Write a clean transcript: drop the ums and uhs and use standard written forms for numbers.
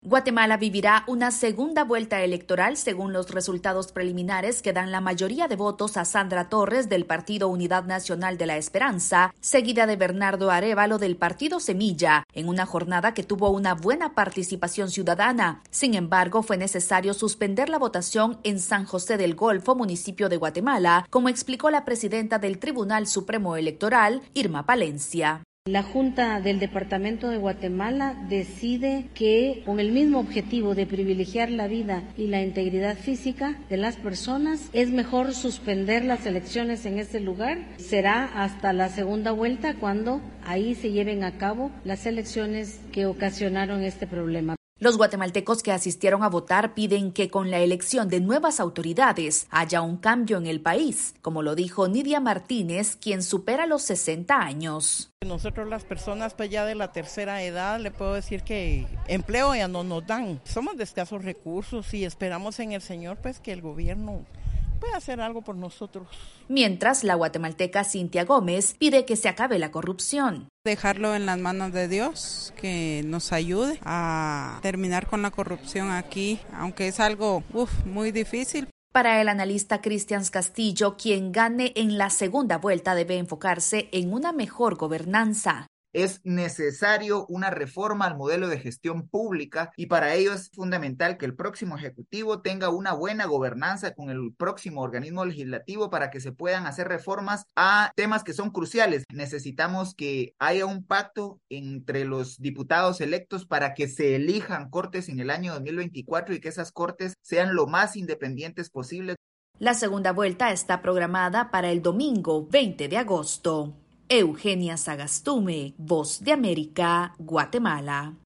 Guatemala vivirá una segunda vuelta electoral según los resultados preliminares que dan la mayoría de votos a Sandra Torres del Partido Unidad Nacional de la Esperanza, seguida de Bernardo Arévalo del Partido Semilla, en una jornada que tuvo una buena participación ciudadana. Sin embargo, fue necesario suspender la votación en San José del Golfo, municipio de Guatemala, como explicó la presidenta del Tribunal Supremo Electoral, Irma Palencia. La Junta del Departamento de Guatemala decide que, con el mismo objetivo de privilegiar la vida y la integridad física de las personas, es mejor suspender las elecciones en ese lugar. Será hasta la segunda vuelta cuando ahí se lleven a cabo las elecciones que ocasionaron este problema. Los guatemaltecos que asistieron a votar piden que con la elección de nuevas autoridades haya un cambio en el país, como lo dijo Nidia Martínez, quien supera los 60 años. Nosotros las personas pues ya de la tercera edad le puedo decir que empleo ya no nos dan. Somos de escasos recursos y esperamos en el Señor pues que el gobierno puede hacer algo por nosotros. Mientras, la guatemalteca Cintia Gómez pide que se acabe la corrupción. Dejarlo en las manos de Dios, que nos ayude a terminar con la corrupción aquí, aunque es algo muy difícil. Para el analista Cristian Castillo, quien gane en la segunda vuelta debe enfocarse en una mejor gobernanza. Es necesario una reforma al modelo de gestión pública y para ello es fundamental que el próximo ejecutivo tenga una buena gobernanza con el próximo organismo legislativo para que se puedan hacer reformas a temas que son cruciales. Necesitamos que haya un pacto entre los diputados electos para que se elijan cortes en el año 2024 y que esas cortes sean lo más independientes posible. La segunda vuelta está programada para el domingo 20 de agosto. Eugenia Sagastume, Voz de América, Guatemala.